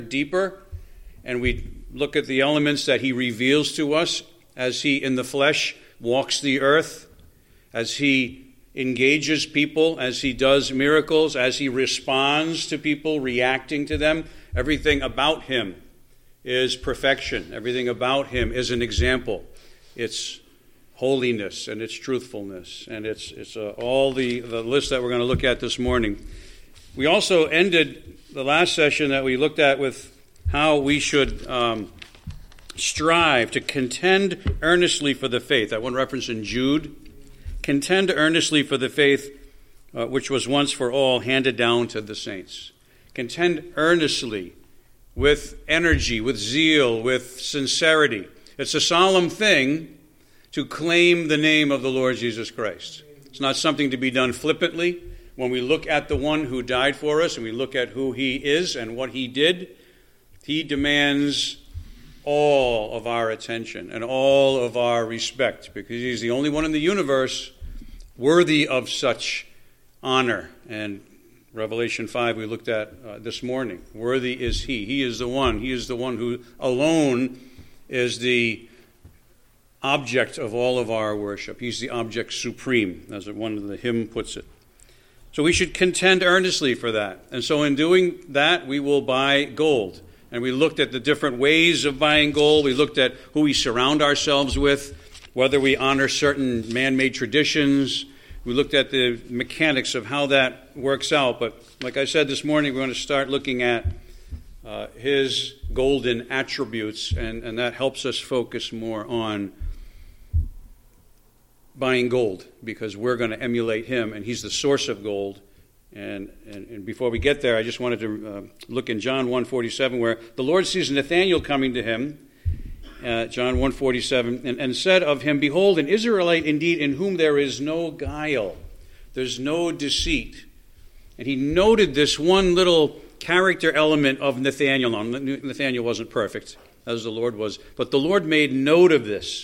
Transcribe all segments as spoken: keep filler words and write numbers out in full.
deeper, and we look at the elements that he reveals to us as he, in the flesh, walks the earth, as he engages people, as he does miracles, as he responds to people, reacting to them. Everything about him is perfection. Everything about him is an example. It's holiness and it's truthfulness, and it's it's uh, all the, the list that we're going to look at this morning. We also ended the last session that we looked at with how we should um, strive to contend earnestly for the faith. That one reference in Jude. Contend earnestly for the faith uh, which was once for all handed down to the saints. Contend earnestly, with energy, with zeal, with sincerity. It's a solemn thing to claim the name of the Lord Jesus Christ. It's not something to be done flippantly. When we look at the one who died for us and we look at who he is and what he did, he demands all of our attention and all of our respect, because he's the only one in the universe worthy of such honor. And Revelation five we looked at uh, this morning. Worthy is he. He is the one. He is the one who alone is the object of all of our worship. He's the object supreme, as one of the hymn puts it. So we should contend earnestly for that. And so in doing that, we will buy gold. And we looked at the different ways of buying gold. We looked at who we surround ourselves with, whether we honor certain man-made traditions. We looked at the mechanics of how that works out. But like I said this morning, we're going to start looking at uh, his golden attributes, and, and that helps us focus more on buying gold, because we're going to emulate him, and he's the source of gold. And, and, and before we get there, I just wanted to uh, look in John one forty-seven, where the Lord sees Nathanael coming to him, uh, John one forty-seven, and, and said of him, "Behold, an Israelite indeed, in whom there is no guile." There's no deceit. And he noted this one little character element of Nathanael. Now, Nathanael wasn't perfect, as the Lord was, but the Lord made note of this.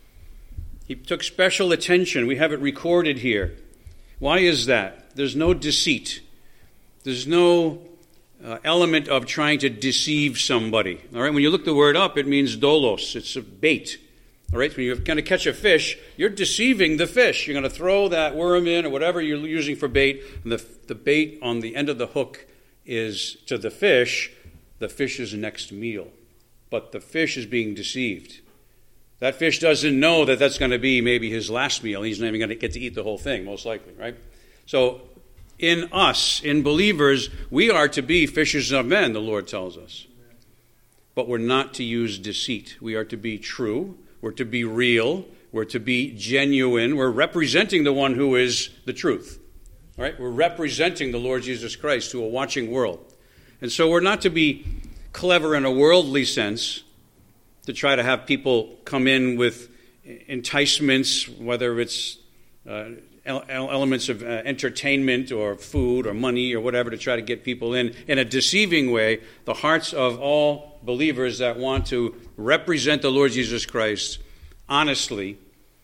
He took special attention. We have it recorded here. Why is that? There's no deceit. There's no uh, element of trying to deceive somebody. All right, when you look the word up, it means dolos. It's a bait. All right, when you're going to catch a fish, you're deceiving the fish. You're going to throw that worm in or whatever you're using for bait, and the, the bait on the end of the hook is to the fish, the fish's next meal. But the fish is being deceived. That fish doesn't know that that's going to be maybe his last meal. He's not even going to get to eat the whole thing, most likely, right? So in us, in believers, we are to be fishers of men, the Lord tells us. But we're not to use deceit. We are to be true. We're to be real. We're to be genuine. We're representing the one who is the truth. All right? We're representing the Lord Jesus Christ to a watching world. And so we're not to be clever in a worldly sense, to try to have people come in with enticements, whether it's uh, elements of uh, entertainment or food or money or whatever, to try to get people in in a deceiving way. The hearts of all believers that want to represent the Lord Jesus Christ honestly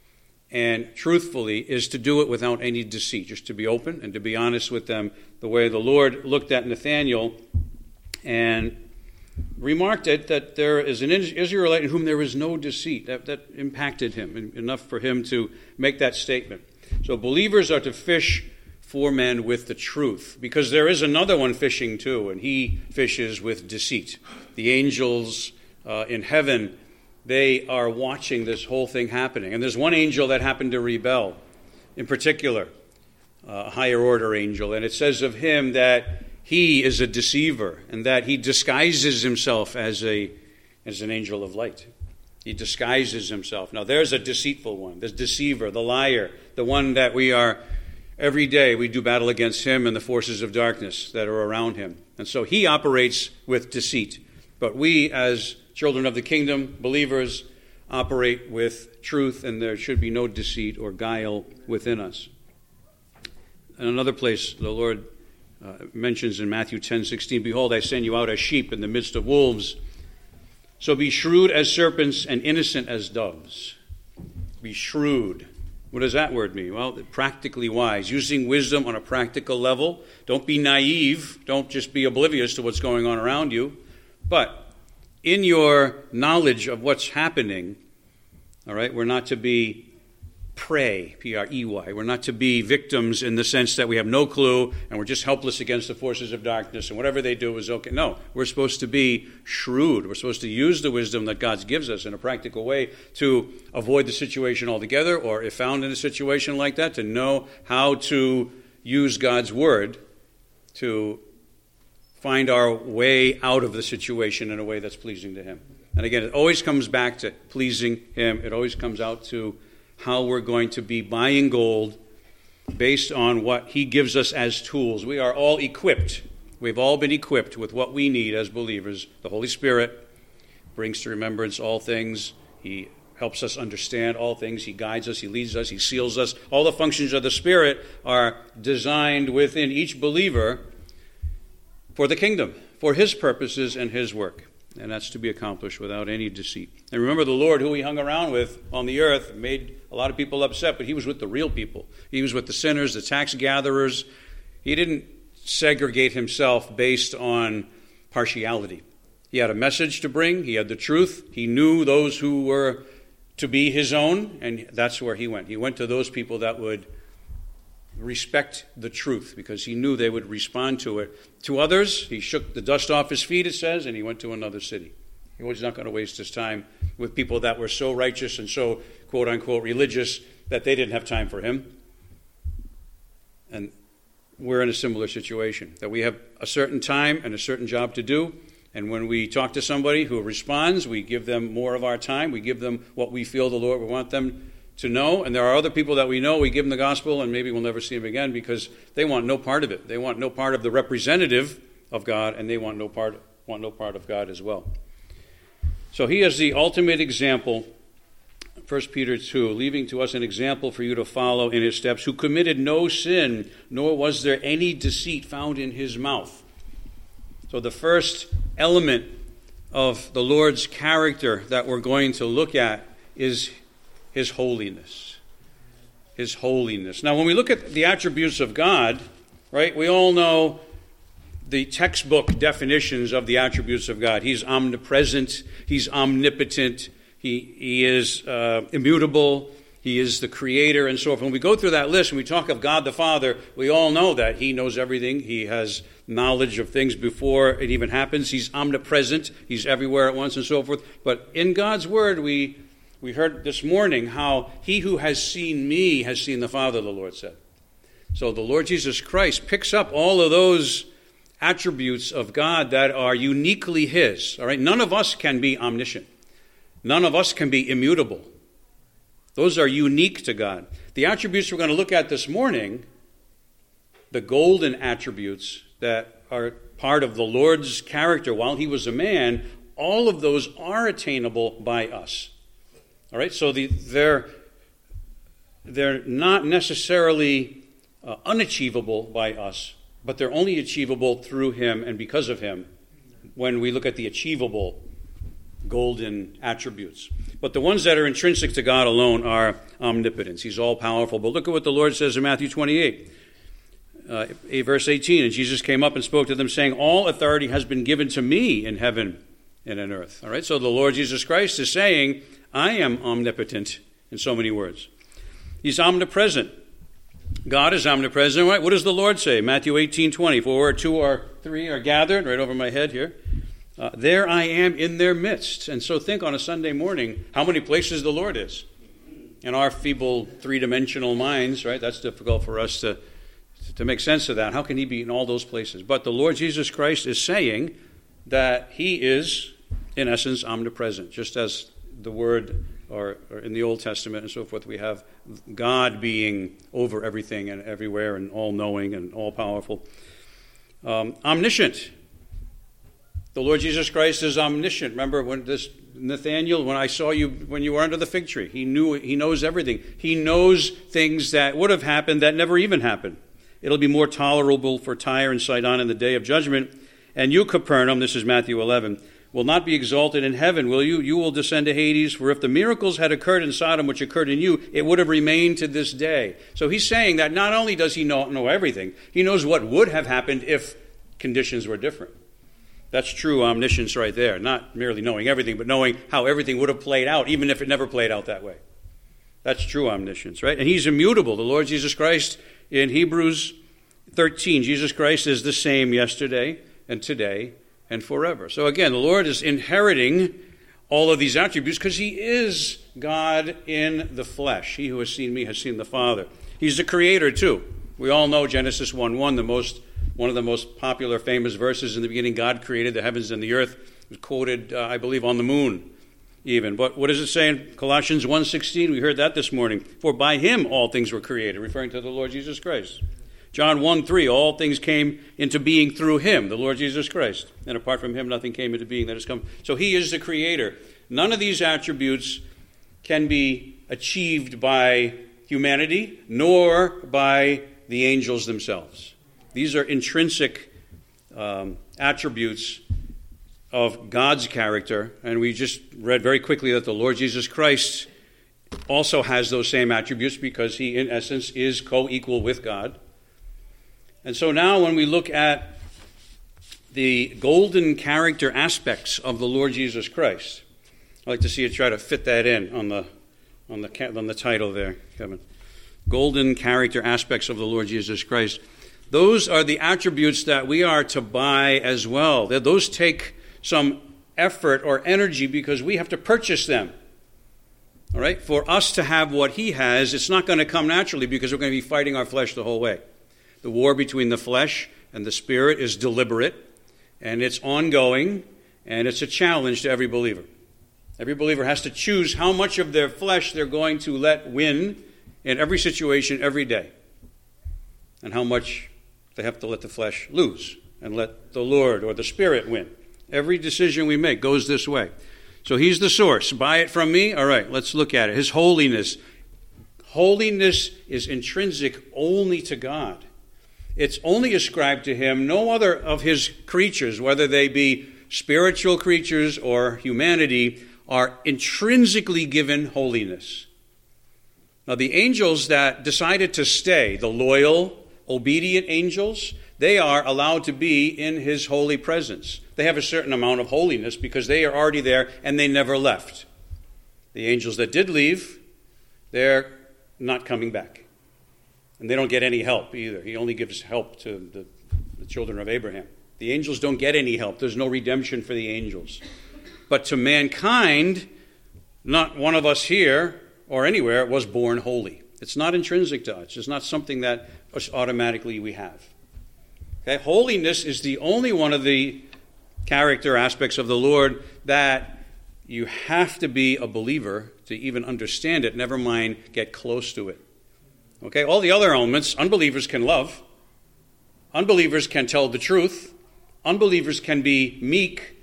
and truthfully is to do it without any deceit, just to be open and to be honest with them, the way the Lord looked at Nathanael and remarked it, that there is an Israelite in whom there is no deceit. That, that impacted him enough for him to make that statement. So believers are to fish for men with the truth, because there is another one fishing too, and he fishes with deceit. The angels uh, in heaven, they are watching this whole thing happening. And there's one angel that happened to rebel, in particular, a higher order angel, and it says of him that he is a deceiver, and that he disguises himself as a as an angel of light. He disguises himself. Now, there's a deceitful one, the deceiver, the liar, the one that we are, every day we do battle against him and the forces of darkness that are around him. And so he operates with deceit. But we, as children of the kingdom, believers, operate with truth, and there should be no deceit or guile within us. In another place, the Lord uh, mentions in Matthew ten sixteen, "Behold, I send you out as sheep in the midst of wolves. So be shrewd as serpents and innocent as doves." Be shrewd. What does that word mean? Well, practically wise, using wisdom on a practical level. Don't be naive. Don't just be oblivious to what's going on around you, But in your knowledge of what's happening, all right, we're not to be prey, P R E Y. We're not to be victims in the sense that we have no clue and we're just helpless against the forces of darkness and whatever they do is okay. No, we're supposed to be shrewd. We're supposed to use the wisdom that God gives us in a practical way to avoid the situation altogether, or if found in a situation like that, to know how to use God's word to find our way out of the situation in a way that's pleasing to him. And again, it always comes back to pleasing him. It always comes out to how we're going to be buying gold based on what he gives us as tools. We are all equipped. We've all been equipped with what we need as believers. The Holy Spirit brings to remembrance all things. He helps us understand all things. He guides us. He leads us. He seals us. All the functions of the Spirit are designed within each believer for the kingdom, for his purposes and his work. And that's to be accomplished without any deceit. And remember, the Lord, who he hung around with on the earth, made a lot of people upset, but he was with the real people. He was with the sinners, the tax gatherers. He didn't segregate himself based on partiality. He had a message to bring. He had the truth. He knew those who were to be his own, and that's where he went. He went to those people that would respect the truth, because he knew they would respond to it. To others, he shook the dust off his feet, it says, and he went to another city. He was not going to waste his time with people that were so righteous and so, quote-unquote, religious that they didn't have time for him. And we're in a similar situation, that we have a certain time and a certain job to do, and when we talk to somebody who responds, we give them more of our time. We give them what we feel the Lord would want them to know, and there are other people that we know, we give them the gospel, and maybe we'll never see them again because they want no part of it. They want no part of the representative of God, and they want no part want no part of God as well. So he is the ultimate example, First Peter two, leaving to us an example for you to follow in his steps, who committed no sin, nor was there any deceit found in his mouth. So the first element of the Lord's character that we're going to look at is his holiness. His holiness. Now, when we look at the attributes of God, right, we all know the textbook definitions of the attributes of God. He's omnipresent. He's omnipotent. He, he is uh, immutable. He is the creator and so forth. When we go through that list and we talk of God the Father, we all know that he knows everything. He has knowledge of things before it even happens. He's omnipresent. He's everywhere at once and so forth. But in God's word, we We heard this morning how he who has seen me has seen the Father, the Lord said. So the Lord Jesus Christ picks up all of those attributes of God that are uniquely his. All right, none of us can be omniscient. None of us can be immutable. Those are unique to God. The attributes we're going to look at this morning, the golden attributes that are part of the Lord's character while he was a man, all of those are attainable by us. All right, so the, they're, they're not necessarily uh, unachievable by us, but they're only achievable through him and because of him when we look at the achievable golden attributes. But the ones that are intrinsic to God alone are omnipotence. He's all-powerful. But look at what the Lord says in Matthew twenty-eight, uh, verse eighteen. And Jesus came up and spoke to them, saying, all authority has been given to me in heaven and in earth. All right, so the Lord Jesus Christ is saying, I am omnipotent in so many words. He's omnipresent. God is omnipresent. Right? What does the Lord say? Matthew eighteen twenty. For where two or three are gathered, right over my head here, uh, there I am in their midst. And so think on a Sunday morning how many places the Lord is. In our feeble three-dimensional minds, right? That's difficult for us to, to make sense of that. How can he be in all those places? But the Lord Jesus Christ is saying that he is, in essence, omnipresent, just as the word, or, or in the Old Testament and so forth, we have God being over everything and everywhere and all-knowing and all-powerful. Um, omniscient. The Lord Jesus Christ is omniscient. Remember when this Nathaniel, when I saw you when you were under the fig tree, he knew, he knows everything. He knows things that would have happened that never even happened. It'll be more tolerable for Tyre and Sidon in the day of judgment. And you, Capernaum, this is Matthew eleven, will not be exalted in heaven, will you? You will descend to Hades, for if the miracles had occurred in Sodom which occurred in you, it would have remained to this day. So he's saying that not only does he know, know everything, he knows what would have happened if conditions were different. That's true omniscience right there. Not merely knowing everything, but knowing how everything would have played out, even if it never played out that way. That's true omniscience, right? And he's immutable. The Lord Jesus Christ, in Hebrews thirteen, Jesus Christ is the same yesterday and today and forever. So again, the Lord is inheriting all of these attributes because he is God in the flesh. He who has seen me has seen the Father. He's the creator too. We all know Genesis one one, the most one of the most popular, famous verses. In the beginning, God created the heavens and the earth. It was quoted, uh, I believe, on the moon even. But what does it say in Colossians one sixteen? We heard that this morning. For by him all things were created, referring to the Lord Jesus Christ. John one three, all things came into being through him, the Lord Jesus Christ. And apart from him, nothing came into being that has come. So he is the creator. None of these attributes can be achieved by humanity, nor by the angels themselves. These are intrinsic um, attributes of God's character, and we just read very quickly that the Lord Jesus Christ also has those same attributes because he, in essence, is co-equal with God. And so now when we look at the golden character aspects of the Lord Jesus Christ, I'd like to see you try to fit that in on the on the on the title there, Kevin. Golden character aspects of the Lord Jesus Christ. Those are the attributes that we are to buy as well. Those take some effort or energy because we have to purchase them. All right? For us to have what he has, it's not going to come naturally because we're going to be fighting our flesh the whole way. The war between the flesh and the spirit is deliberate, and it's ongoing, and it's a challenge to every believer. Every believer has to choose how much of their flesh they're going to let win in every situation, every day, and how much they have to let the flesh lose and let the Lord or the Spirit win. Every decision we make goes this way. So he's the source. Buy it from me? All right, let's look at it. His holiness. Holiness is intrinsic only to God. It's only ascribed to him. No other of his creatures, whether they be spiritual creatures or humanity, are intrinsically given holiness. Now, the angels that decided to stay, the loyal, obedient angels, they are allowed to be in his holy presence. They have a certain amount of holiness because they are already there and they never left. The angels that did leave, they're not coming back. And they don't get any help either. He only gives help to the, the children of Abraham. The angels don't get any help. There's no redemption for the angels. But to mankind, not one of us here or anywhere was born holy. It's not intrinsic to us. It's not something that automatically we have. Okay? Holiness is the only one of the character aspects of the Lord that you have to be a believer to even understand it, never mind get close to it. Okay? All the other elements, unbelievers can love. Unbelievers can tell the truth. Unbelievers can be meek.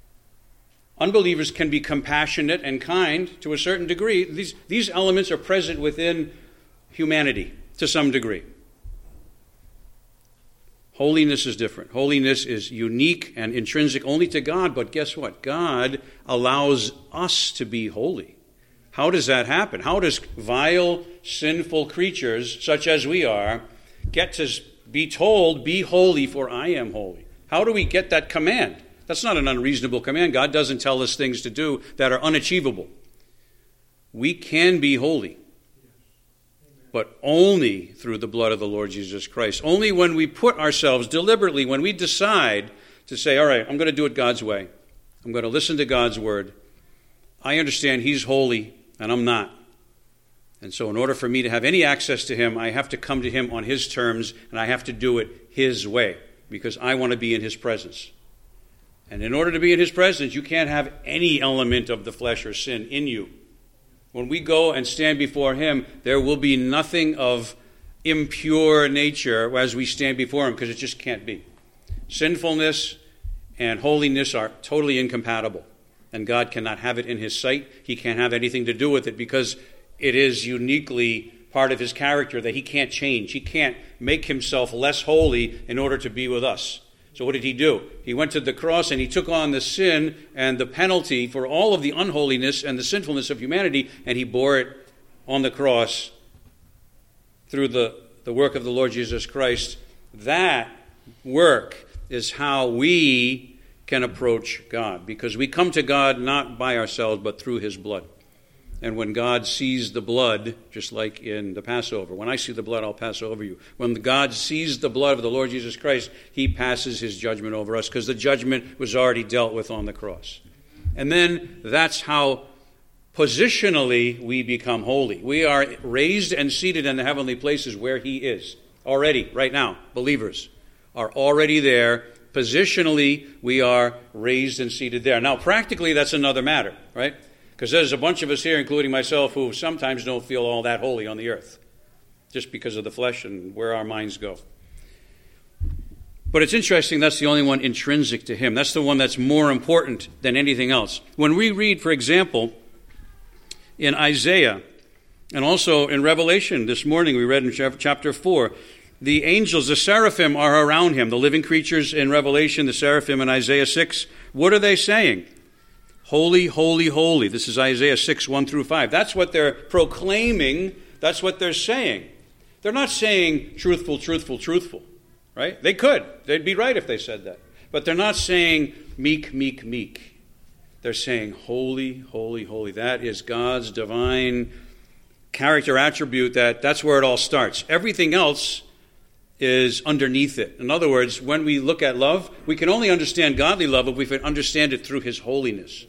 Unbelievers can be compassionate and kind to a certain degree. These, these elements are present within humanity to some degree. Holiness is different. Holiness is unique and intrinsic only to God, but guess what? God allows us to be holy. How does that happen? How does vile, sinful creatures, such as we are, get to be told, be holy for I am holy? How do we get that command? That's not an unreasonable command. God doesn't tell us things to do that are unachievable. We can be holy, but only through the blood of the Lord Jesus Christ. Only when we put ourselves deliberately, when we decide to say, all right, I'm going to do it God's way. I'm going to listen to God's word. I understand he's holy and I'm not. And so in order for me to have any access to him, I have to come to him on his terms and I have to do it his way because I want to be in his presence. And in order to be in his presence, you can't have any element of the flesh or sin in you. When we go and stand before him, there will be nothing of impure nature as we stand before him, because it just can't be. Sinfulness and holiness are totally incompatible, and God cannot have it in his sight. He can't have anything to do with it because it is uniquely part of his character that he can't change. He can't make himself less holy in order to be with us. So what did he do? He went to the cross and he took on the sin and the penalty for all of the unholiness and the sinfulness of humanity, and he bore it on the cross through the, the work of the Lord Jesus Christ. That work is how we can approach God, because we come to God not by ourselves but through his blood. And when God sees the blood, just like in the Passover, when I see the blood, I'll pass over you. When God sees the blood of the Lord Jesus Christ, he passes his judgment over us, because the judgment was already dealt with on the cross. And then that's how positionally we become holy. We are raised and seated in the heavenly places where he is. Already, right now, believers are already there. Positionally, we are raised and seated there. Now, practically, that's another matter, right? Because there's a bunch of us here, including myself, who sometimes don't feel all that holy on the earth, just because of the flesh and where our minds go. But it's interesting, that's the only one intrinsic to him. That's the one that's more important than anything else. When we read, for example, in Isaiah, and also in Revelation, this morning we read in chapter four, the angels, the seraphim, are around him. The living creatures in Revelation, the seraphim in Isaiah six, what are they saying? Holy, holy, holy. This is Isaiah six, one through five. That's what they're proclaiming. That's what they're saying. They're not saying truthful, truthful, truthful, right? They could. They'd be right if they said that. But they're not saying meek, meek, meek. They're saying holy, holy, holy. That is God's divine character attribute. That, that's where it all starts. Everything else is underneath it. In other words, when we look at love, we can only understand godly love if we can understand it through his holiness.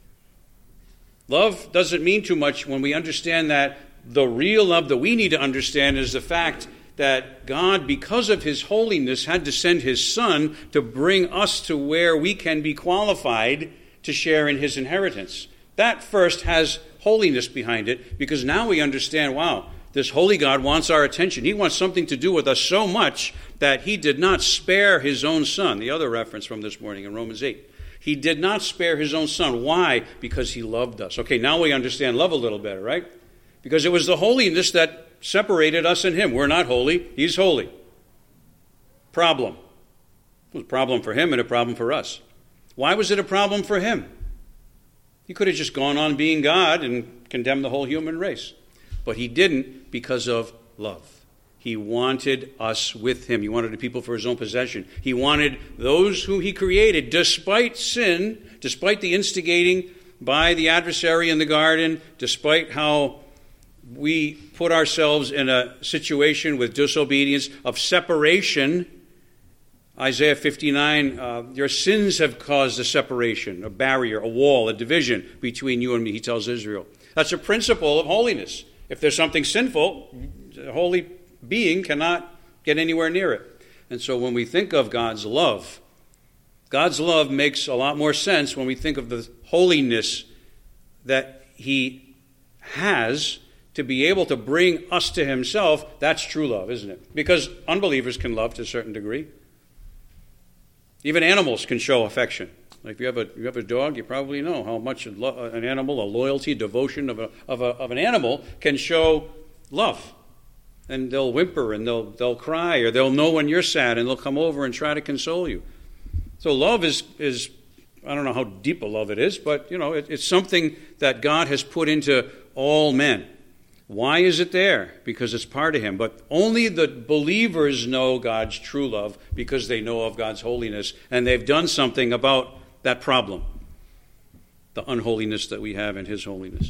Love doesn't mean too much when we understand that the real love that we need to understand is the fact that God, because of his holiness, had to send his Son to bring us to where we can be qualified to share in his inheritance. That first has holiness behind it, because now we understand, wow, this holy God wants our attention. He wants something to do with us so much that he did not spare his own Son. The other reference from this morning in Romans eight. He did not spare his own Son. Why? Because he loved us. Okay, now we understand love a little better, right? Because it was the holiness that separated us and him. We're not holy. He's holy. Problem. It was a problem for him and a problem for us. Why was it a problem for him? He could have just gone on being God and condemned the whole human race. But he didn't, because of love. He wanted us with him. He wanted the people for his own possession. He wanted those who he created, despite sin, despite the instigating by the adversary in the garden, despite how we put ourselves in a situation with disobedience, of separation. Isaiah fifty-nine, uh, your sins have caused a separation, a barrier, a wall, a division between you and me, he tells Israel. That's a principle of holiness. If there's something sinful, a holy being cannot get anywhere near it. And so when we think of God's love, God's love makes a lot more sense when we think of the holiness that he has to be able to bring us to himself. That's true love, isn't it? Because unbelievers can love to a certain degree. Even animals can show affection. Like if you have a you have a dog, you probably know how much an animal, a loyalty, devotion of a of a of an animal can show love. And they'll whimper and they'll they'll cry, or they'll know when you're sad and they'll come over and try to console you. So love is is I don't know how deep a love it is, but you know it, it's something that God has put into all men. Why is it there? Because it's part of him. But only the believers know God's true love because they know of God's holiness, and they've done something about that problem, the unholiness that we have in his holiness.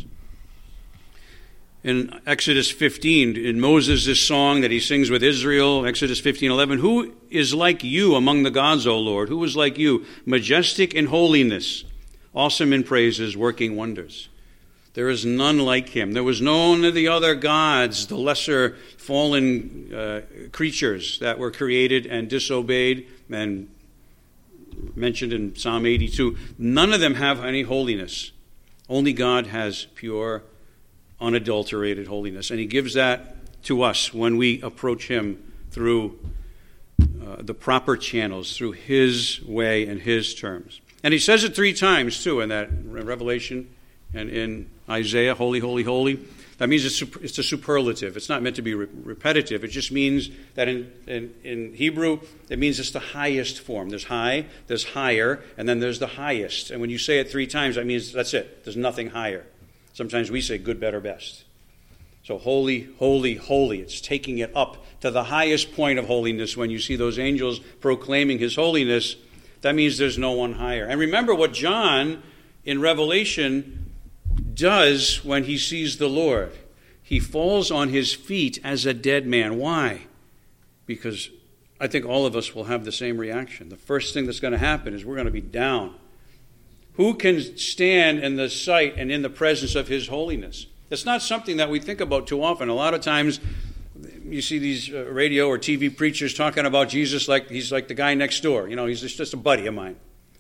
In Exodus fifteen, in Moses' song that he sings with Israel, Exodus fifteen eleven, who is like you among the gods, O Lord? Who is like you, majestic in holiness, awesome in praises, working wonders? There is none like him. There was none of the other gods, the lesser fallen uh, creatures that were created and disobeyed and mentioned in Psalm eighty-two. None of them have any holiness. Only God has pure, unadulterated holiness. And he gives that to us when we approach him through uh, the proper channels, through his way and his terms. And he says it three times, too, in that in Revelation and in Isaiah, holy, holy, holy. That means it's, it's a superlative. It's not meant to be re- repetitive. It just means that in, in, in Hebrew, it means it's the highest form. There's high, there's higher, and then there's the highest. And when you say it three times, that means that's it. There's nothing higher. Sometimes we say good, better, best. So holy, holy, holy. It's taking it up to the highest point of holiness when you see those angels proclaiming his holiness. That means there's no one higher. And remember what John in Revelation does when he sees the Lord. He falls on his feet as a dead man. Why? Because I think all of us will have the same reaction. The first thing that's going to happen is we're going to be down. Who can stand in the sight and in the presence of his holiness? It's not something that we think about too often. A lot of times you see these uh, radio or T V preachers talking about Jesus like he's like the guy next door. You know, he's just, just a buddy of mine.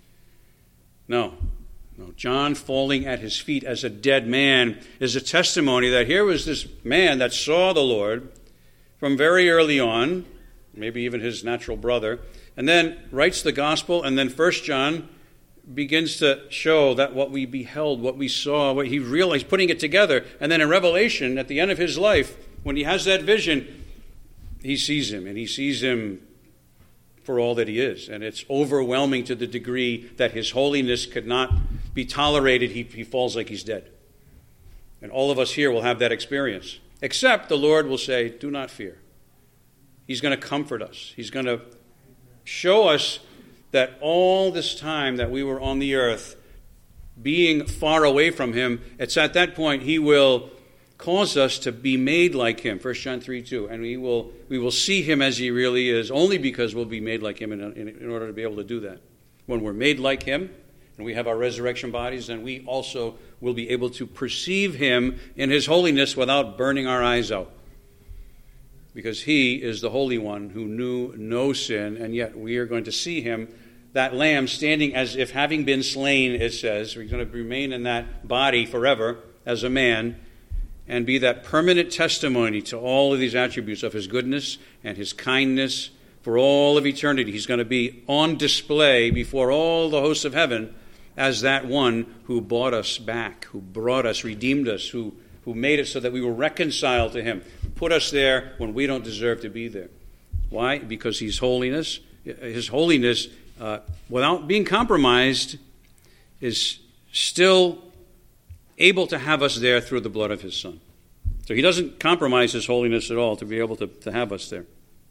No. No. John falling at his feet as a dead man is a testimony that here was this man that saw the Lord from very early on, maybe even his natural brother, and then writes the gospel, and then First John begins to show that what we beheld, what we saw, what he realized, putting it together. And then in Revelation, at the end of his life, when he has that vision, he sees him, and he sees him for all that he is. And it's overwhelming to the degree that his holiness could not be tolerated. He, he falls like he's dead. And all of us here will have that experience. Except the Lord will say, do not fear. He's going to comfort us. He's going to show us that all this time that we were on the earth, being far away from him, it's at that point he will cause us to be made like him, First John three two, and we will we will see him as he really is, only because we'll be made like him in, in, in order to be able to do that. When we're made like him, and we have our resurrection bodies, then we also will be able to perceive him in his holiness without burning our eyes out. Because he is the Holy One who knew no sin, and yet we are going to see him, that lamb, standing as if having been slain, it says. We're going to remain in that body forever as a man and be that permanent testimony to all of these attributes of his goodness and his kindness for all of eternity. He's going to be on display before all the hosts of heaven as that one who bought us back, who brought us, redeemed us, who, who made it so that we were reconciled to him, put us there when we don't deserve to be there. Why? Because he's holiness. His holiness, uh, without being compromised, is still able to have us there through the blood of his Son. So he doesn't compromise his holiness at all to be able to, to have us there.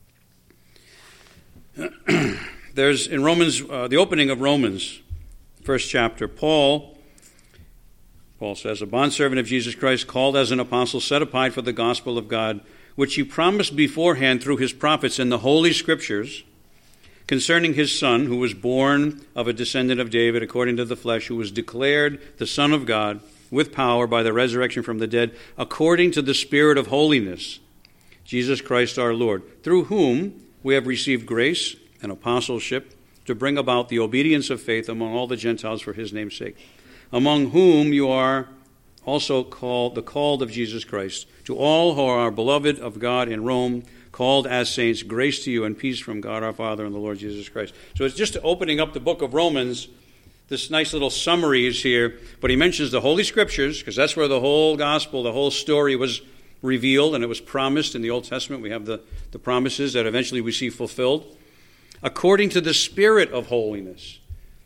There's in Romans, uh, the opening of Romans, first chapter, Paul Paul says, a bondservant of Jesus Christ, called as an apostle, set apart for the gospel of God, which he promised beforehand through his prophets in the Holy Scriptures, concerning his Son, who was born of a descendant of David according to the flesh, who was declared the Son of God with power by the resurrection from the dead, according to the Spirit of holiness, Jesus Christ our Lord, through whom we have received grace and apostleship to bring about the obedience of faith among all the Gentiles for his name's sake, among whom you are also called the called of Jesus Christ. To all who are beloved of God in Rome, called as saints, grace to you and peace from God our Father and the Lord Jesus Christ. So it's just opening up the book of Romans. This nice little summary is here, but he mentions the Holy Scriptures, because that's where the whole gospel, the whole story was revealed, and it was promised in the Old Testament. We have the, the promises that eventually we see fulfilled, according to the Spirit of holiness.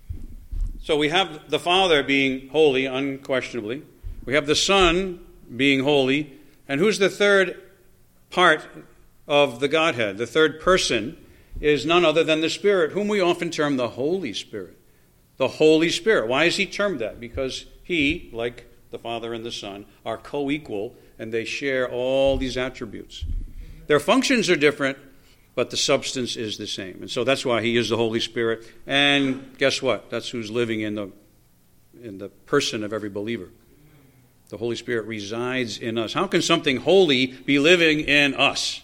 So we have the Father being holy, unquestionably. We have the Son being holy. And who's the third part of the Godhead? The third person is none other than the Spirit, whom we often term the Holy Spirit. The Holy Spirit. Why is he termed that? Because he, like the Father and the Son, are co-equal, and they share all these attributes. Their functions are different, but the substance is the same. And so that's why he is the Holy Spirit. And guess what? That's who's living in the in the person of every believer. The Holy Spirit resides in us. How can something holy be living in us?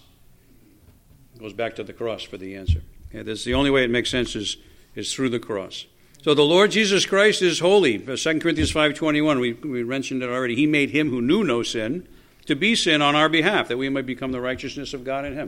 It goes back to the cross for the answer. Okay, that's the only way it makes sense is, is through the cross. So the Lord Jesus Christ is holy. Second Corinthians five twenty-one, we, we mentioned it already. He made him who knew no sin to be sin on our behalf, that we might become the righteousness of God in him.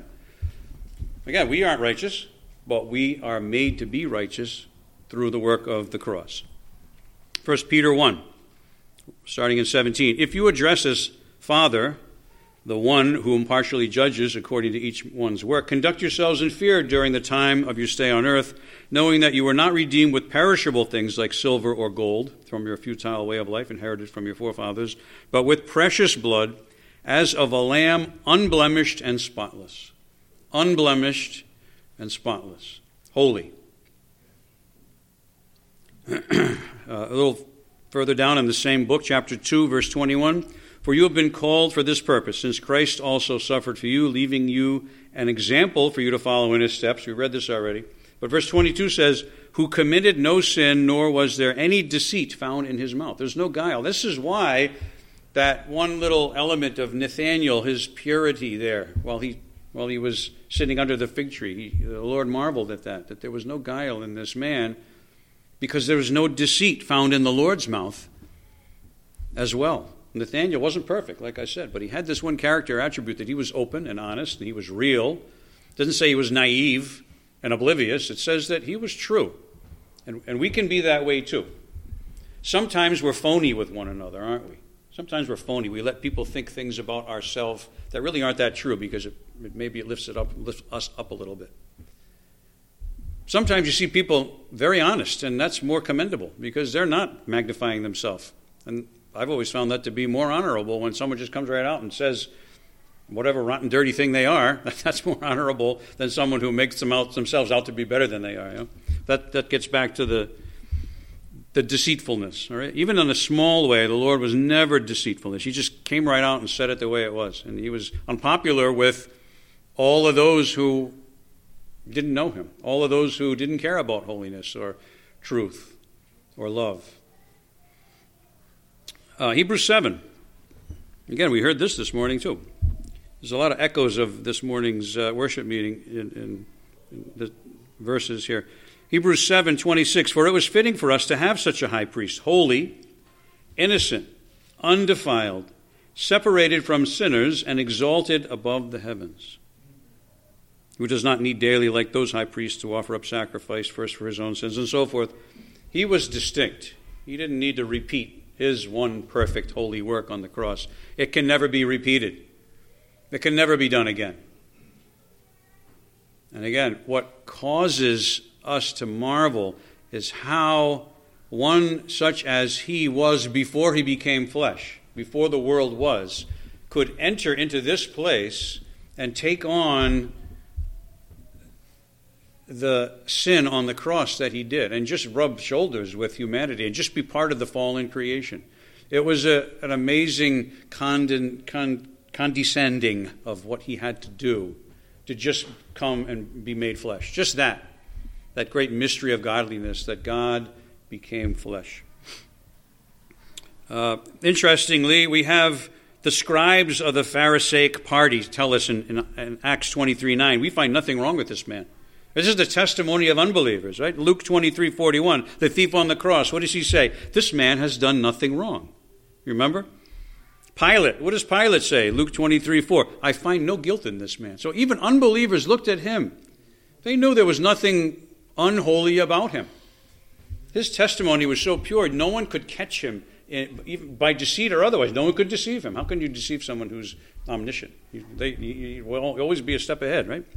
Again, we aren't righteous, but we are made to be righteous through the work of the cross. First Peter one, starting in seventeen. If you address as Father, the one who impartially judges according to each one's work, conduct yourselves in fear during the time of your stay on earth, knowing that you were not redeemed with perishable things like silver or gold from your futile way of life inherited from your forefathers, but with precious blood as of a lamb unblemished and spotless. Unblemished and spotless. Holy. uh, a little further down in the same book, chapter two, verse twenty-one, for you have been called for this purpose, since Christ also suffered for you, leaving you an example for you to follow in his steps. We read this already. But verse twenty-two says, who committed no sin, nor was there any deceit found in his mouth. There's no guile. This is why that one little element of Nathanael, his purity there, while he while he was sitting under the fig tree, he, the Lord marveled at that, that there was no guile in this man, because there was no deceit found in the Lord's mouth as well. Nathanael wasn't perfect, like I said, but he had this one character attribute that he was open and honest, and he was real. It doesn't say he was naive and oblivious. It says that he was true. And, and we can be that way too. Sometimes we're phony with one another, aren't we? Sometimes we're phony. We let people think things about ourselves that really aren't that true, because it, it, maybe it lifts it up, lifts us up a little bit. Sometimes you see people very honest, and that's more commendable, because they're not magnifying themselves. And I've always found that to be more honorable when someone just comes right out and says whatever rotten, dirty thing they are. That's more honorable than someone who makes them out, themselves out to be better than they are. You know? That that gets back to the the deceitfulness. All right, even in a small way, the Lord was never deceitfulness. He just came right out and said it the way it was, and he was unpopular with all of those who didn't know him, all of those who didn't care about holiness or truth or love. Uh, Hebrews seven. Again, we heard this this morning too. There's a lot of echoes of this morning's uh, worship meeting in, in, in the verses here. Hebrews seven twenty-six, for it was fitting for us to have such a high priest, holy, innocent, undefiled, separated from sinners, and exalted above the heavens, who does not need daily, like those high priests, to offer up sacrifice first for his own sins and so forth. He was distinct. He didn't need to repeat his one perfect holy work on the cross. It can never be repeated. It can never be done again. And again, what causes us to marvel is how one such as he was before he became flesh, before the world was, could enter into this place and take on the sin on the cross that he did and just rub shoulders with humanity and just be part of the fallen creation. It was a, an amazing conden, con, condescending of what he had to do to just come and be made flesh. Just that. That great mystery of godliness, that God became flesh. Uh, interestingly, we have the scribes of the Pharisaic party tell us in, in, in Acts twenty-three nine, we find nothing wrong with this man. This is the testimony of unbelievers, right? Luke twenty-three forty-one, the thief on the cross, what does he say? This man has done nothing wrong. You remember? Pilate, what does Pilate say? Luke twenty-three four, I find no guilt in this man. So even unbelievers looked at him. They knew there was nothing unholy about him. His testimony was so pure, no one could catch him, in, even by deceit or otherwise. No one could deceive him. How can you deceive someone who's omniscient? You, they, you, you will always be a step ahead, right?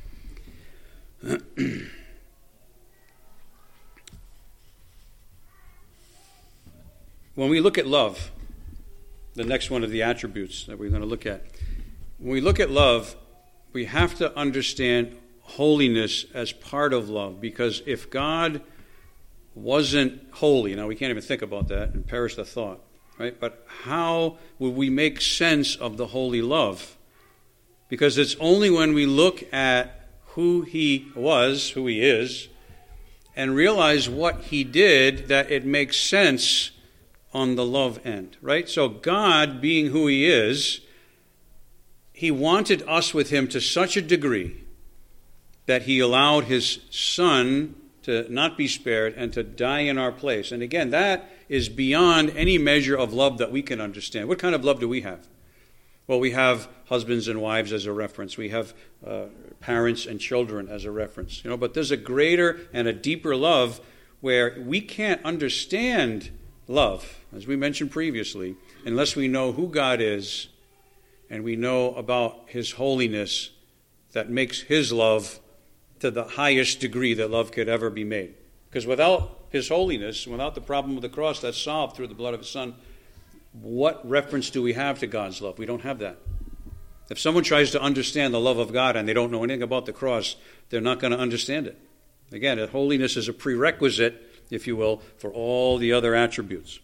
When we look at love, the next one of the attributes that we're going to look at, when we look at love, we have to understand holiness as part of love, because if God wasn't holy, now we can't even think about that and perish the thought, right? But how would we make sense of the holy love? Because it's only when we look at who he was, who he is, and realize what he did that it makes sense on the love end, right? So God, being who he is, he wanted us with him to such a degree that he allowed his son to not be spared and to die in our place. And again, that is beyond any measure of love that we can understand. What kind of love do we have? Well, we have husbands and wives as a reference. We have uh, parents and children as a reference. You know, but there's a greater and a deeper love where we can't understand love, as we mentioned previously, unless we know who God is and we know about his holiness that makes his love to the highest degree that love could ever be made. Because without his holiness, without the problem of the cross that's solved through the blood of his son, what reference do we have to God's love? We don't have that. If someone tries to understand the love of God and they don't know anything about the cross, they're not going to understand it. Again, holiness is a prerequisite if you will, for all the other attributes.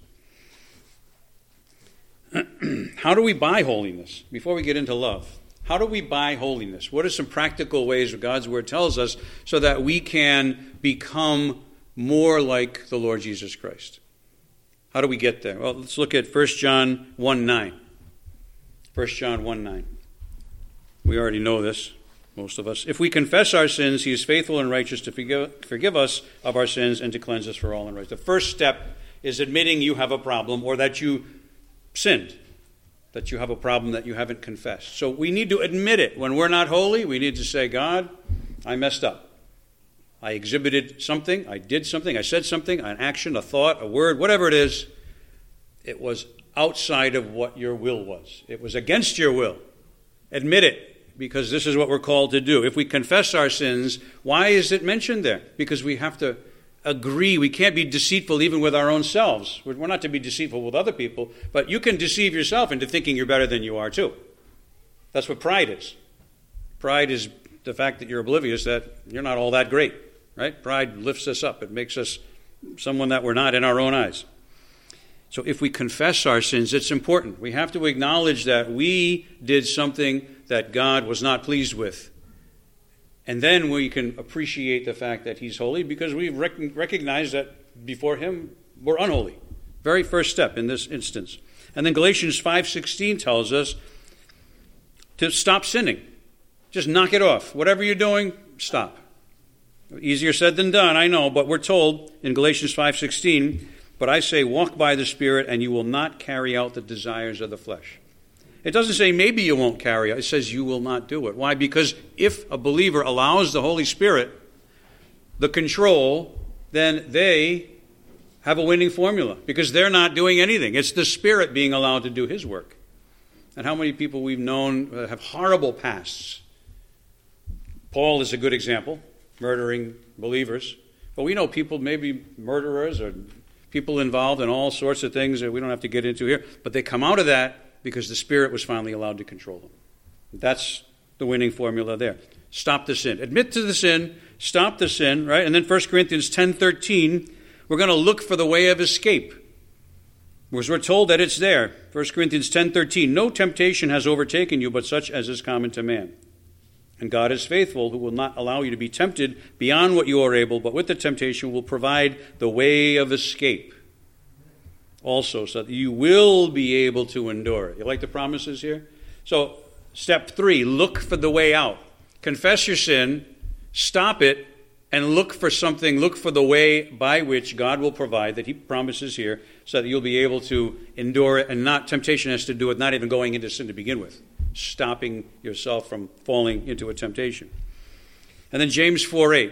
How do we buy holiness? Before we get into love, how do we buy holiness? What are some practical ways that God's Word tells us so that we can become more like the Lord Jesus Christ? How do we get there? Well, let's look at First John one nine. First John one nine. We already know this, most of us. If we confess our sins, he is faithful and righteous to forgive, forgive us of our sins and to cleanse us for all unrighteousness. The first step is admitting you have a problem or that you sinned, that you have a problem that you haven't confessed. So we need to admit it. When we're not holy, we need to say, God, I messed up. I exhibited something, I did something, I said something, an action, a thought, a word, whatever it is. It was outside of what your will was. It was against your will. Admit it, because this is what we're called to do. If we confess our sins, why is it mentioned there? Because we have to agree. We can't be deceitful even with our own selves. We're not to be deceitful with other people, but you can deceive yourself into thinking you're better than you are too. That's what pride is. Pride is the fact that you're oblivious that you're not all that great, right? Pride lifts us up. It makes us someone that we're not in our own eyes. So if we confess our sins, it's important. We have to acknowledge that we did something that God was not pleased with. And then we can appreciate the fact that he's holy because we rec- recognize that before him we're unholy. Very first step in this instance. And then Galatians five sixteen tells us to stop sinning. Just knock it off. Whatever you're doing, stop. Easier said than done, I know, but we're told in Galatians five sixteen, but I say walk by the Spirit and you will not carry out the desires of the flesh. It doesn't say maybe you won't carry it. It says you will not do it. Why? Because if a believer allows the Holy Spirit the control, then they have a winning formula because they're not doing anything. It's the Spirit being allowed to do his work. And how many people we've known have horrible pasts? Paul is a good example, murdering believers. But we know people, maybe murderers or people involved in all sorts of things that we don't have to get into here. But they come out of that because the Spirit was finally allowed to control them. That's the winning formula there. Stop the sin. Admit to the sin. Stop the sin, right? And then First Corinthians ten thirteen, we're going to look for the way of escape. Because we're told that it's there. First Corinthians ten thirteen, no temptation has overtaken you but such as is common to man. And God is faithful, who will not allow you to be tempted beyond what you are able, but with the temptation will provide the way of escape also, so that you will be able to endure it. You like the promises here? So, step three, look for the way out. Confess your sin, stop it, and look for something, look for the way by which God will provide, that he promises here, so that you'll be able to endure it, and not, temptation has to do with not even going into sin to begin with, stopping yourself from falling into a temptation. And then James four eight.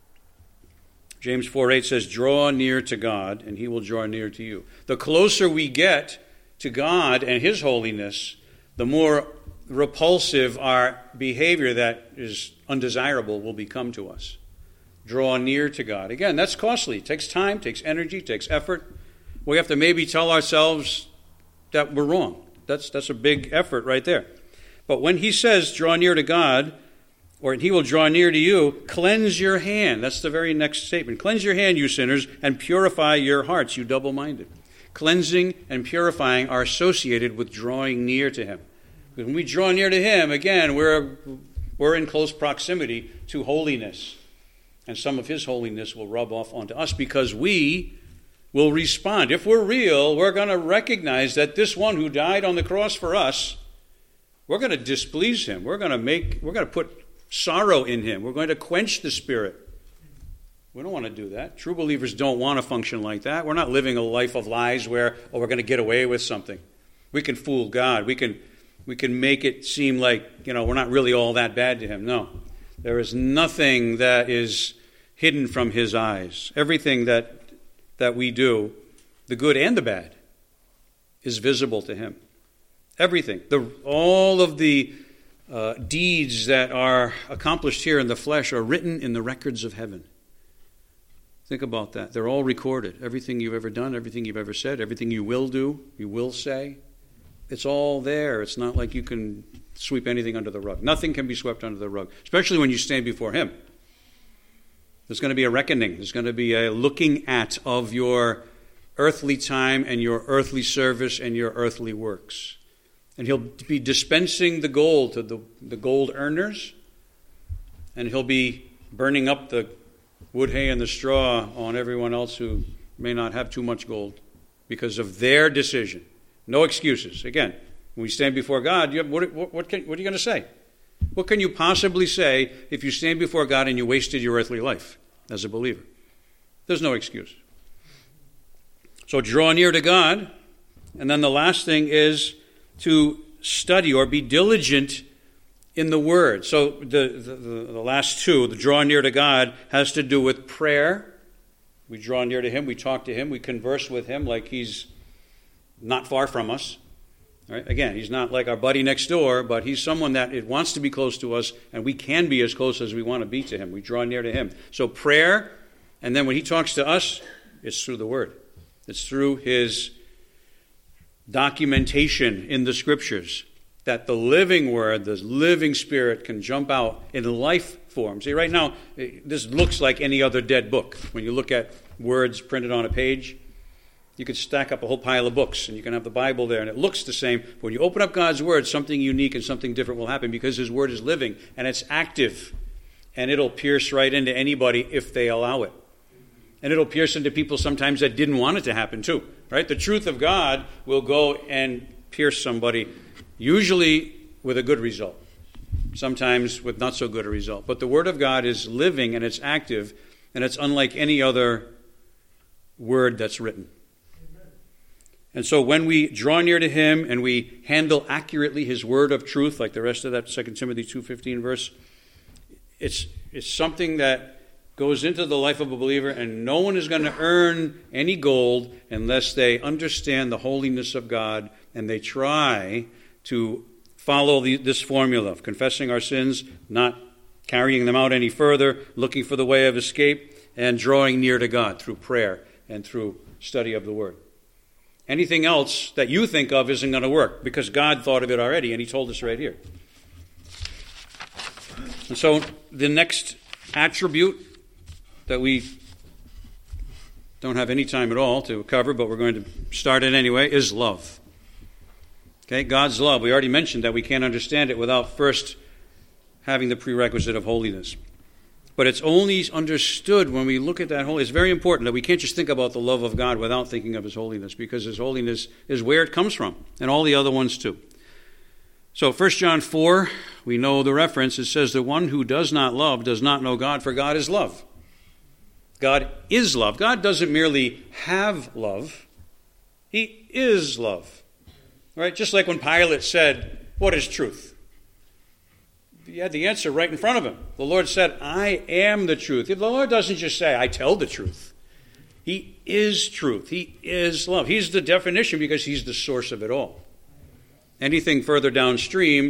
James four eight says, draw near to God, and he will draw near to you. The closer we get to God and his holiness, the more repulsive our behavior that is undesirable will become to us. Draw near to God. Again, that's costly. It takes time, takes energy, takes effort. We have to maybe tell ourselves that we're wrong. That's, that's a big effort right there. But when he says, draw near to God, or he will draw near to you, cleanse your hand. That's the very next statement. Cleanse your hand, you sinners, and purify your hearts, you double-minded. Cleansing and purifying are associated with drawing near to him. Because when we draw near to him, again, we're, we're in close proximity to holiness. And some of his holiness will rub off onto us because we will respond. If we're real, we're going to recognize that this one who died on the cross for us, we're going to displease him. We're going to make, we're going to put sorrow in him. We're going to quench the Spirit. We don't want to do that. True believers don't want to function like that. We're not living a life of lies where, oh, we're going to get away with something. We can fool God. We can, we can make it seem like, you know, we're not really all that bad to him. No. There is nothing that is hidden from his eyes. Everything that, that we do, the good and the bad, is visible to him. Everything. The, all of the Uh, deeds that are accomplished here in the flesh are written in the records of heaven. Think about that. They're all recorded. Everything you've ever done, everything you've ever said, everything you will do, you will say, it's all there. It's not like you can sweep anything under the rug. Nothing can be swept under the rug, especially when you stand before him. There's going to be a reckoning. There's going to be a looking at of your earthly time and your earthly service and your earthly works. And he'll be dispensing the gold to the, the gold earners, and he'll be burning up the wood, hay, and the straw on everyone else who may not have too much gold because of their decision. No excuses. Again, when we stand before God, you have, what, what, what, can, what are you going to say? What can you possibly say if you stand before God and you wasted your earthly life as a believer? There's no excuse. So draw near to God. And then the last thing is to study or be diligent in the Word. So the, the, the last two, the draw near to God, has to do with prayer. We draw near to Him, we talk to Him, we converse with Him like He's not far from us. Right? Again, He's not like our buddy next door, but He's someone that it wants to be close to us, and we can be as close as we want to be to Him. We draw near to Him. So prayer, and then when He talks to us, it's through the Word. It's through His documentation in the Scriptures that the living Word, the living Spirit can jump out in life form. See, right now, this looks like any other dead book. When you look at words printed on a page, you could stack up a whole pile of books, and you can have the Bible there, and it looks the same. When you open up God's Word, something unique and something different will happen because His Word is living, and it's active, and it'll pierce right into anybody if they allow it. And it'll pierce into people sometimes that didn't want it to happen too, right? The truth of God will go and pierce somebody, usually with a good result, sometimes with not so good a result. But the Word of God is living, and it's active, and it's unlike any other word that's written. And so when we draw near to Him and we handle accurately His word of truth, like the rest of that Second Timothy two fifteen verse, it's it's something that goes into the life of a believer, and no one is going to earn any gold unless they understand the holiness of God and they try to follow the, this formula of confessing our sins, not carrying them out any further, looking for the way of escape, and drawing near to God through prayer and through study of the Word. Anything else that you think of isn't going to work because God thought of it already, and He told us right here. And so the next attribute that we don't have any time at all to cover, but we're going to start it anyway, is love. Okay, God's love. We already mentioned that we can't understand it without first having the prerequisite of holiness. But it's only understood when we look at that holiness. It's very important that we can't just think about the love of God without thinking of His holiness, because His holiness is where it comes from, and all the other ones too. So First John four, we know the reference. It says, the one who does not love does not know God, for God is love. God is love. God doesn't merely have love. He is love. Right? Just like when Pilate said, what is truth? He had the answer right in front of him. The Lord said, I am the truth. The Lord doesn't just say, I tell the truth. He is truth. He is love. He's the definition because He's the source of it all. Anything further downstream,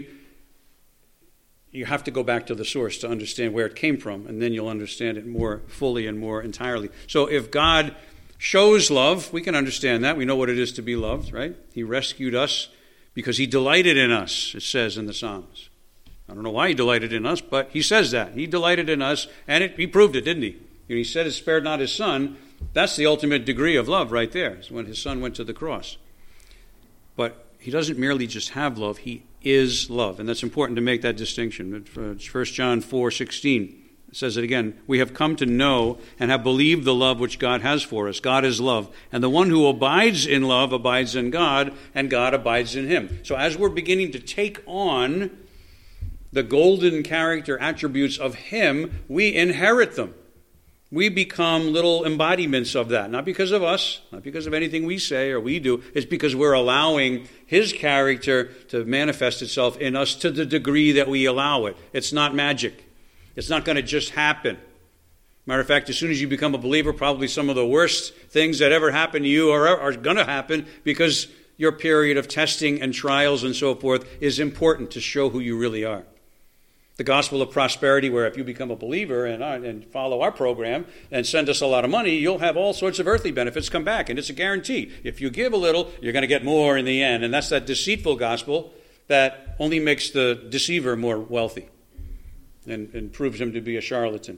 you have to go back to the source to understand where it came from, and then you'll understand it more fully and more entirely. So if God shows love, we can understand that. We know what it is to be loved, right? He rescued us because He delighted in us, it says in the Psalms. I don't know why He delighted in us, but He says that. He delighted in us, and it, He proved it, didn't He? When He said He spared not His Son, that's the ultimate degree of love right there. It's when His Son went to the cross. But He doesn't merely just have love, He is love. And that's important to make that distinction. First John four sixteen says it again. We have come to know and have believed the love which God has for us. God is love. And the one who abides in love abides in God, and God abides in him. So as we're beginning to take on the golden character attributes of Him, we inherit them. We become little embodiments of that. Not because of us, not because of anything we say or we do. It's because we're allowing His character to manifest itself in us to the degree that we allow it. It's not magic. It's not going to just happen. Matter of fact, as soon as you become a believer, probably some of the worst things that ever happened to you are, are going to happen because your period of testing and trials and so forth is important to show who you really are. The gospel of prosperity, where if you become a believer and, uh, and follow our program and send us a lot of money, you'll have all sorts of earthly benefits come back, and it's a guarantee. If you give a little, you're going to get more in the end, and that's that deceitful gospel that only makes the deceiver more wealthy and, and proves him to be a charlatan.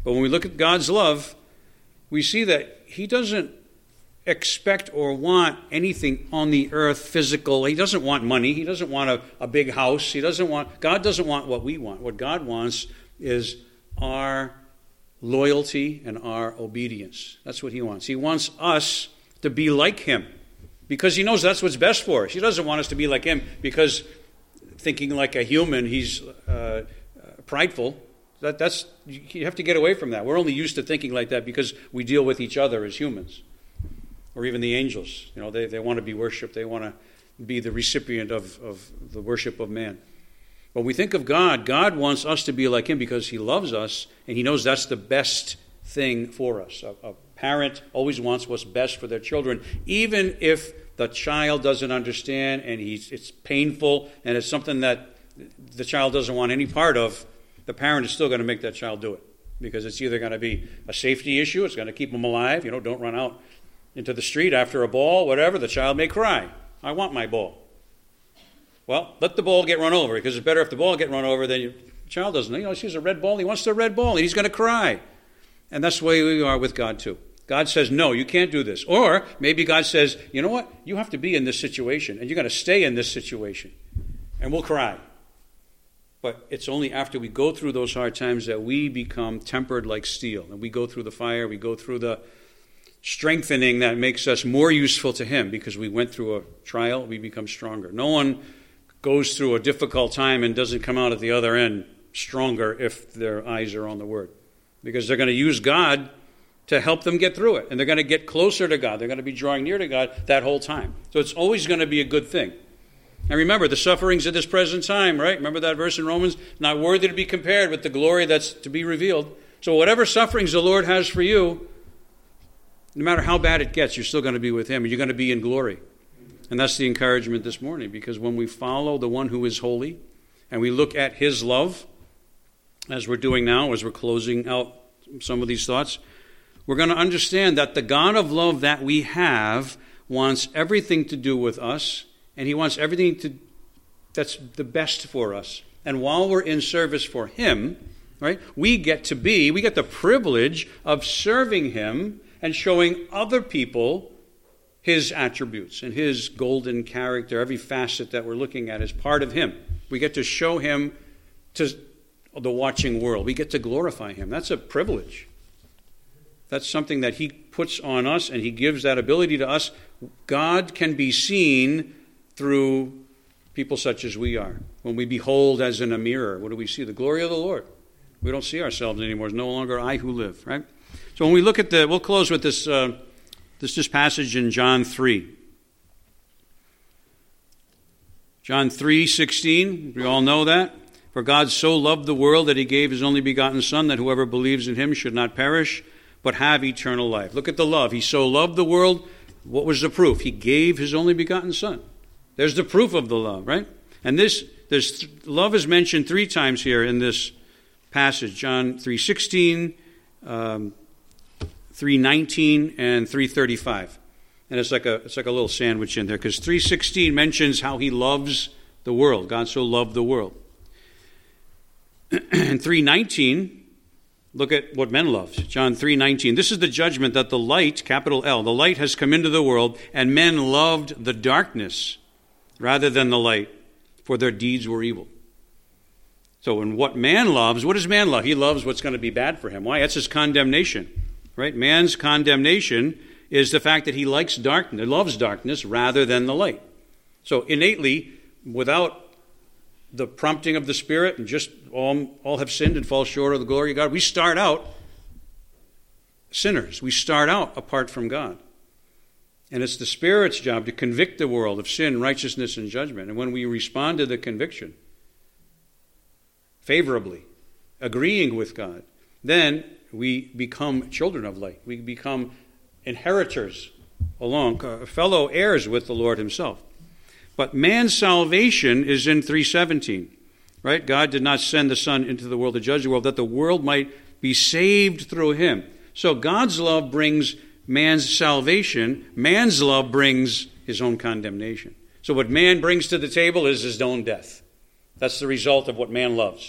But when we look at God's love, we see that he doesn't expect or want anything on the earth physical. He doesn't want money. He doesn't want a, a big house. He doesn't want, God doesn't want what we want. What God wants is our loyalty and our obedience. That's what he wants. He wants us to be like him because he knows that's what's best for us. He doesn't want us to be like him because thinking like a human, he's uh, prideful. That, that's, you have to get away from that. We're only used to thinking like that because we deal with each other as humans. Or even the angels, you know, they, they want to be worshipped. They want to be the recipient of, of the worship of man. When we think of God, God wants us to be like him because he loves us and he knows that's the best thing for us. A, a parent always wants what's best for their children, even if the child doesn't understand and he's, it's painful and it's something that the child doesn't want any part of. The parent is still going to make that child do it because it's either going to be a safety issue, it's going to keep them alive, you know, don't run out into the street after a ball, whatever, the child may cry. I want my ball. Well, let the ball get run over, because it's better if the ball get run over than your child doesn't. You know, he sees a red ball, he wants the red ball, and he's going to cry. And that's the way we are with God too. God says, no, you can't do this. Or maybe God says, you know what? You have to be in this situation, and you're going to stay in this situation. And we'll cry. But it's only after we go through those hard times that we become tempered like steel. And we go through the fire, we go through the strengthening that makes us more useful to him because we went through a trial, we become stronger. No one goes through a difficult time and doesn't come out at the other end stronger if their eyes are on the Word. Because they're going to use God to help them get through it. And they're going to get closer to God. They're going to be drawing near to God that whole time. So it's always going to be a good thing. And remember, the sufferings of this present time, right? Remember that verse in Romans? Not worthy to be compared with the glory that's to be revealed. So whatever sufferings the Lord has for you, no matter how bad it gets, you're still going to be with him, and you're going to be in glory. And that's the encouragement this morning, because when we follow the one who is holy, and we look at his love, as we're doing now, as we're closing out some of these thoughts, we're going to understand that the God of love that we have wants everything to do with us, and he wants everything to that's the best for us. And while we're in service for him, right, we get to be, we get the privilege of serving him and showing other people his attributes and his golden character. Every facet that we're looking at is part of him. We get to show him to the watching world. We get to glorify him. That's a privilege. That's something that he puts on us, and he gives that ability to us. God can be seen through people such as we are. When we behold as in a mirror, what do we see? The glory of the Lord. We don't see ourselves anymore. It's no longer I who live, right? So when we look at the, we'll close with this, uh, this, this passage in John three. John three sixteen, we all know that. For God so loved the world that he gave his only begotten Son, that whoever believes in him should not perish, but have eternal life. Look at the love. He so loved the world. What was the proof? He gave his only begotten Son. There's the proof of the love, right? And this, there's love is mentioned three times here in this passage. John three sixteen, um, three nineteen, and three thirty-five. And it's like a it's like a little sandwich in there, because three sixteen mentions how he loves the world. God so loved the world. And three nineteen, look at what men love. John three nineteen. This is the judgment that the light, capital L, the light has come into the world, and men loved the darkness rather than the light, for their deeds were evil. So in what man loves, what does man love? He loves what's going to be bad for him. Why? That's his condemnation, right? Man's condemnation is the fact that he likes darkness, loves darkness rather than the light. So innately, without the prompting of the Spirit, and just all, all have sinned and fall short of the glory of God, we start out sinners. We start out apart from God. And it's the Spirit's job to convict the world of sin, righteousness, and judgment. And when we respond to the conviction favorably, agreeing with God, then we become children of light. We become inheritors along, uh, fellow heirs with the Lord himself. But man's salvation is in three seventeen, right? God did not send the Son into the world to judge the world, that the world might be saved through him. So God's love brings man's salvation. Man's love brings his own condemnation. So what man brings to the table is his own death. That's the result of what man loves.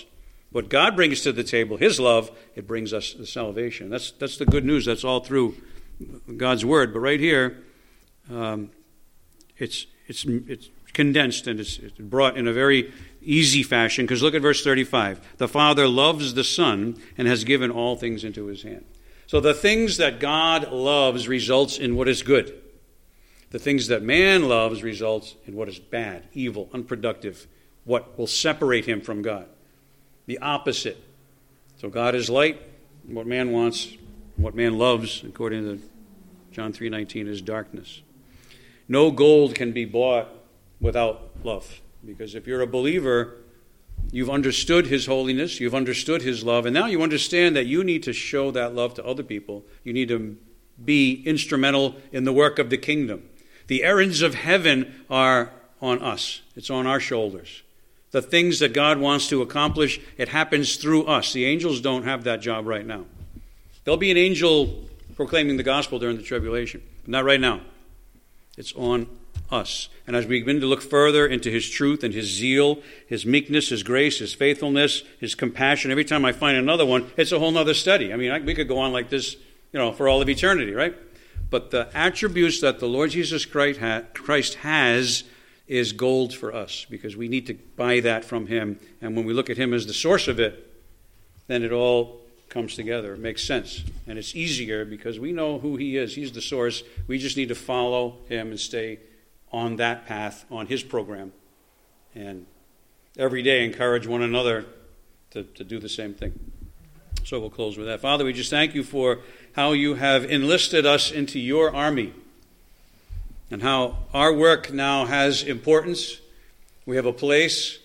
What God brings to the table, his love, it brings us the salvation. That's that's the good news. That's all through God's word. But right here, um, it's it's it's condensed and it's, it's brought in a very easy fashion. Because look at verse thirty-five. The Father loves the Son and has given all things into his hand. So the things that God loves results in what is good. The things that man loves results in what is bad, evil, unproductive, what will separate him from God. The opposite. So God is light. What man wants, what man loves, according to John three nineteen, is darkness. No gold can be bought without love. Because if you're a believer, you've understood his holiness, you've understood his love, and now you understand that you need to show that love to other people. You need to be instrumental in the work of the kingdom. The errands of heaven are on us. It's on our shoulders. The things that God wants to accomplish, it happens through us. The angels don't have that job right now. There'll be an angel proclaiming the gospel during the tribulation, but not right now. It's on us. And as we begin to look further into his truth and his zeal, his meekness, his grace, his faithfulness, his compassion, every time I find another one, it's a whole other study. I mean, I, we could go on like this, you know, for all of eternity, right? But the attributes that the Lord Jesus Christ, ha- Christ has is gold for us, because we need to buy that from him. And when we look at him as the source of it, then it all comes together. It makes sense. And it's easier because we know who he is. He's the source. We just need to follow him and stay on that path, on his program. And every day encourage one another to, to do the same thing. So we'll close with that. Father, we just thank you for how you have enlisted us into your army, and how our work now has importance. We have a place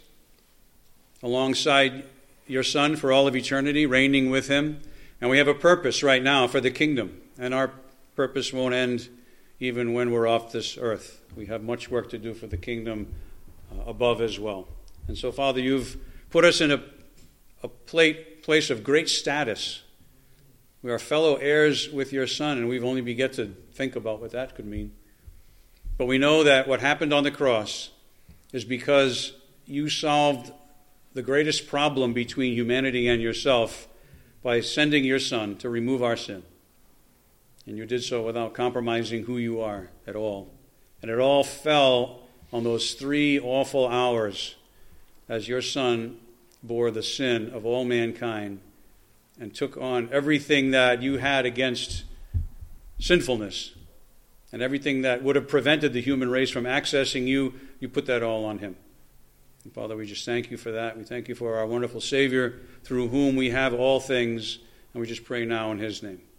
alongside your Son for all of eternity, reigning with him. And we have a purpose right now for the kingdom. And our purpose won't end even when we're off this earth. We have much work to do for the kingdom uh, above as well. And so, Father, you've put us in a, a plate, place of great status. We are fellow heirs with your Son, and we've only begun to think about what that could mean. But we know that what happened on the cross is because you solved the greatest problem between humanity and yourself by sending your Son to remove our sin. And you did so without compromising who you are at all. And it all fell on those three awful hours as your Son bore the sin of all mankind and took on everything that you had against sinfulness. And everything that would have prevented the human race from accessing you, you put that all on him. And Father, we just thank you for that. We thank you for our wonderful Savior, through whom we have all things. And we just pray now in his name.